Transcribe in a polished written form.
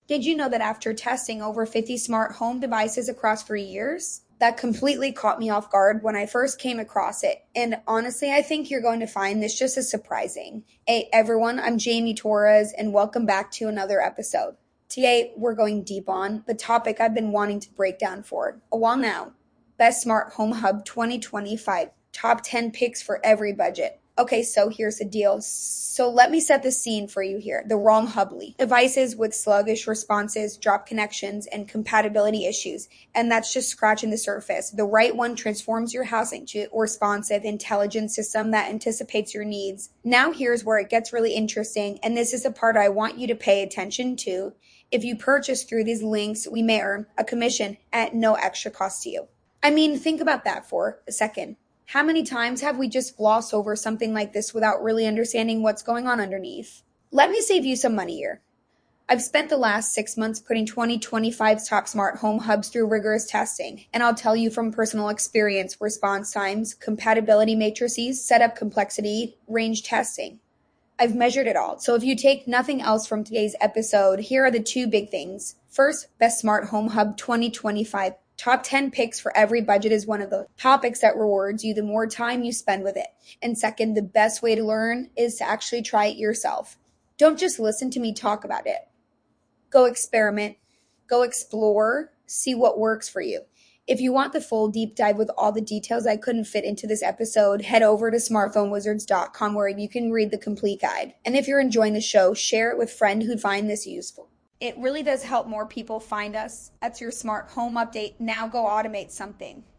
Did you know that after testing over 50 smart home devices across 3 years? That completely caught me off guard when I first came across it. And honestly, I think you're going to find this just as surprising. Hey everyone, I'm Jamie Torres, and welcome back to another episode. Today, we're going deep on the topic I've been wanting to break down for a while now. Best Smart Home Hub 2025. Top 10 picks for every budget. Okay, so here's the deal. So let me set the scene for you here. The wrong Hubly. Devices with sluggish responses, drop connections, and compatibility issues. And that's just scratching the surface. The right one transforms your house into a responsive, intelligent system that anticipates your needs. Now here's where it gets really interesting, and this is the part I want you to pay attention to. If you purchase through these links, we may earn a commission at no extra cost to you. I mean, think about that for a second. How many times have we just glossed over something like this without really understanding what's going on underneath? Let me save you some money here. I've spent the last 6 months putting 2025's top smart home hubs through rigorous testing, and I'll tell you from personal experience, response times, compatibility matrices, setup complexity, range testing. I've measured it all. So if you take nothing else from today's episode, here are the two big things. First, Best Smart Home Hub 2025. Top 10 picks for every budget is one of the topics that rewards you the more time you spend with it. And second, the best way to learn is to actually try it yourself. Don't just listen to me talk about it. Go experiment, go explore, see what works for you. If you want the full deep dive with all the details I couldn't fit into this episode, head over to smartphonewizards.com where you can read the complete guide. And if you're enjoying the show, share it with friends who'd find this useful. It really does help more people find us. That's your smart home update. Now go automate something.